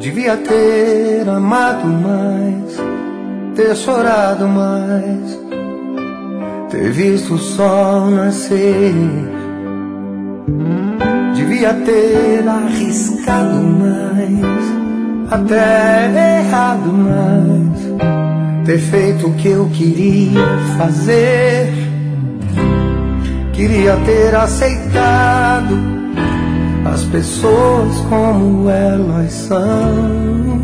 Devia ter amado mais, ter chorado mais, ter visto o sol nascer. Devia ter arriscado mais, até errado mais, ter feito o que eu queria fazer. Queria ter aceitado as pessoas como elas são.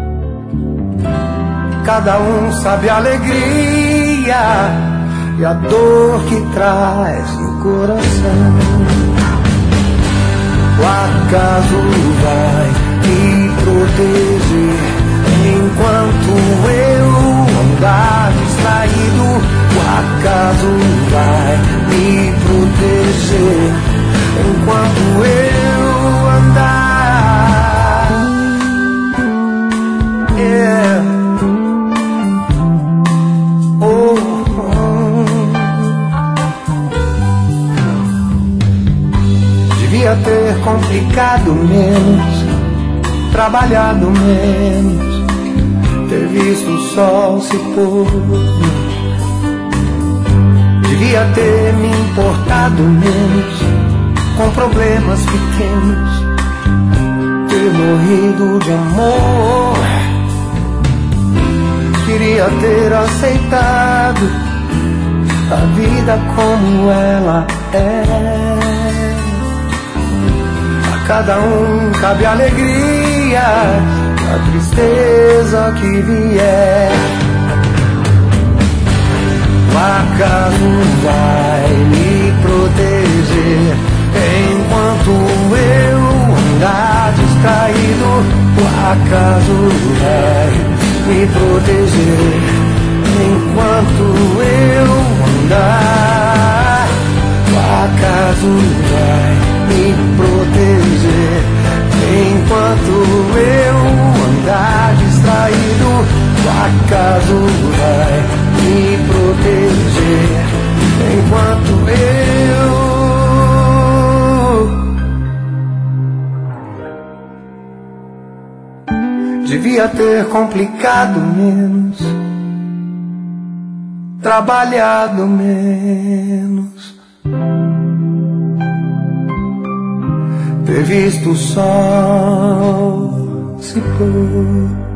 Cada um sabe a alegria e a dor que traz no coração. O acaso vai me proteger enquanto eu andar distraído. O acaso vai me proteger enquanto eu andar. Yeah. Oh, oh. Devia ter complicado menos, trabalhado menos, ter visto o sol se pôr. Devia ter me importado menos com problemas pequenos, ter morrido de amor. Queria ter aceitado a vida como ela é. A cada um cabe a alegria, a tristeza que vier. O acaso vai me proteger enquanto eu andar distraído. O acaso vai me proteger enquanto eu andar. O acaso vai me proteger enquanto eu andar distraído. O acaso vai me proteger enquanto eu devia ter complicado menos, trabalhado menos, ter visto o sol se pôr.